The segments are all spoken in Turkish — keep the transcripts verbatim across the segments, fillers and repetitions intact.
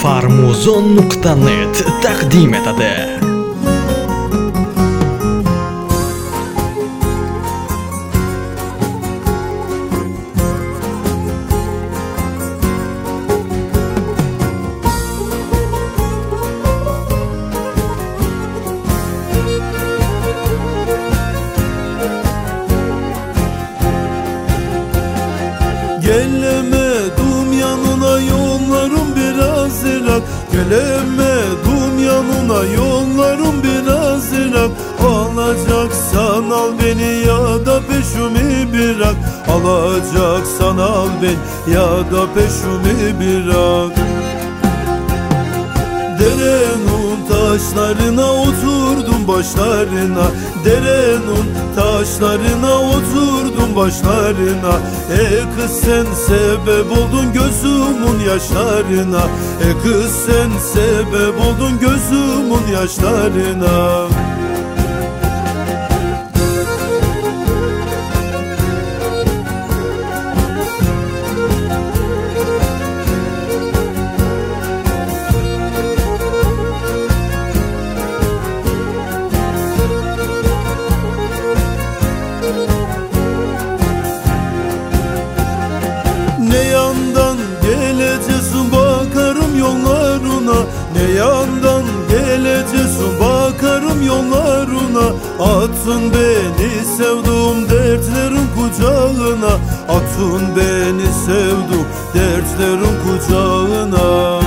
farmuzon nuqta net taqdim etadi. Gelemedim yanına, yollarım biraz ırak. Gelemedim yanına, yollarım biraz ırak. Alacaksan al beni ya da peşimi bırak. Alacaksan al beni ya da peşimi bırak. Derenin taşlarına oturdum başlarına. Derenin taşlarına oturdum başlarına. E kız sen sebep oldun gözümün yaşlarına. E kız sen sebep oldun gözümün yaşlarına. Ne yandan geleceksin bakarım yollarına. Ne yandan geleceksin bakarım yollarına. Atın beni sevduğum dertlerin kucağına. Atın beni sevduğum dertlerin kucağına.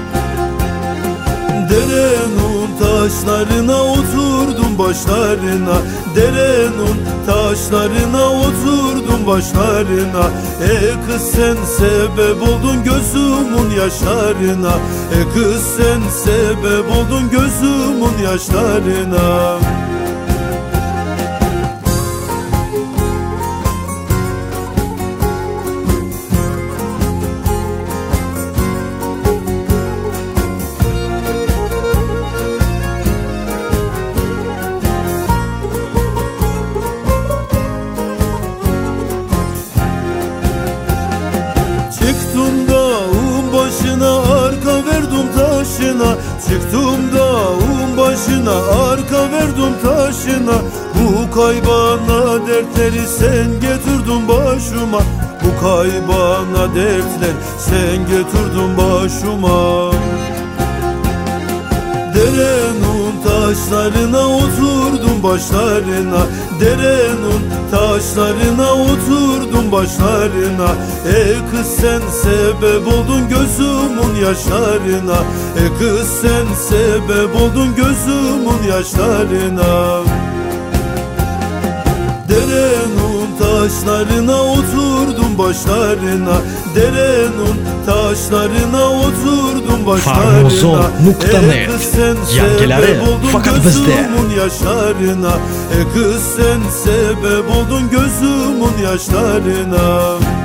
Derenin taşlarına oturdum başlarına. Derenin taşlarına oturdum başlarına. E kız sen sebep oldun gözümün yaşlarına. E kız sen sebep oldun gözümün yaşlarına. Çıktım dağın başına, arka verdim taşına. Çıktım dağın başına, arka verdim taşına. Bu kaybana dertleri sen getirdin başıma. Bu kaybana dertler sen getirdin başıma. Derenin taşlarına oturdum başlarına. Derenin taşlarına oturdum başlarına. E kız sen sebep oldun gözümün yaşlarına. E kız sen sebep oldun gözümün yaşlarına. Derenin taşlarına oturdum başlarına. Derenin taşlarına oturdum başlarına. farmuzon nuqta net yangileri faqat bizda. Yaşlarına. E kız sen sebep oldun gözümün yaşlarına.